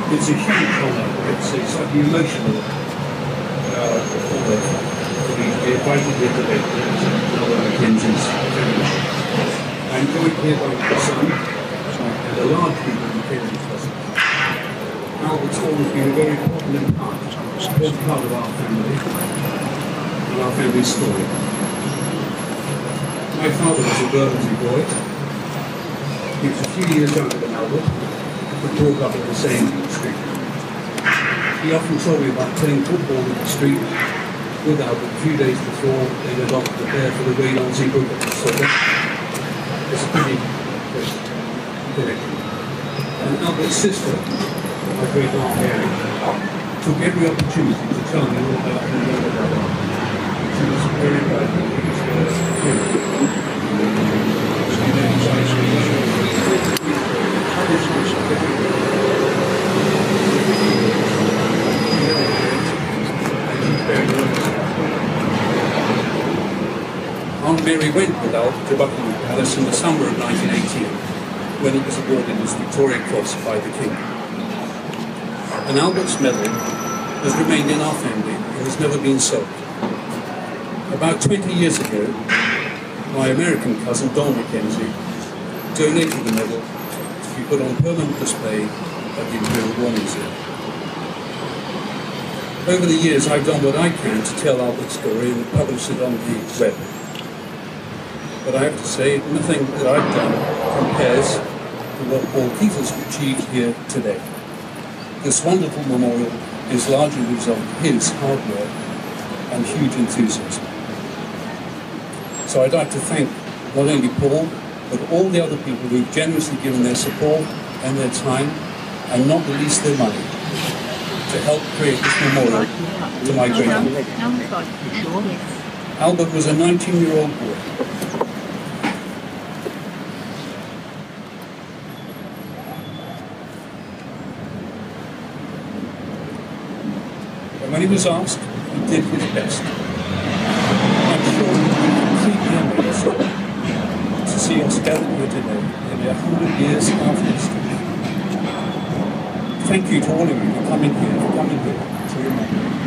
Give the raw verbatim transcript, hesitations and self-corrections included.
It's a huge honour. It's, it's like the emotional uh, honour to be invited here today. Albert Mackenzie's family. I'm joined here by my son and a large group of Mackenzie's cousins. Albert's always been a very important part, important part of our family and our family's story. My father was a Bermondsey boy. He was a few years younger than Albert, but brought up in the same street. He often told me about playing football in the street with Albert a few days before they went off to prepare for the raid on Zeebrugge. So it's a pretty good connection. And Albert's sister, my great aunt Mary, took every opportunity to tell me all about her younger brother. She was very proud of him. Aunt Mary went with Albert to Buckingham Palace in the summer of nineteen eighteen, when it was awarded his Victoria Cross by the King. And Albert's medal has remained in our family and has never been sold. About twenty years ago, my American cousin Don Mackenzie donated the medal to be put on permanent display at the Imperial War Museum. Over the years, I've done what I can to tell Albert's story and publish it on the web. But I have to say, nothing that I've done compares to what Paul Keith has achieved here today. This wonderful memorial is largely the result of his hard work and huge enthusiasm. So I'd like to thank not only Paul, but all the other people who've generously given their support and their time, and not the least their money, to help create this memorial to my great uncle. Albert was a nineteen-year-old boy. And when he was asked, he did his best. I'm sure he would be completely amazed to see us gathered here today, nearly a hundred years after his death. Thank you to all of you for coming here, for coming here to remember.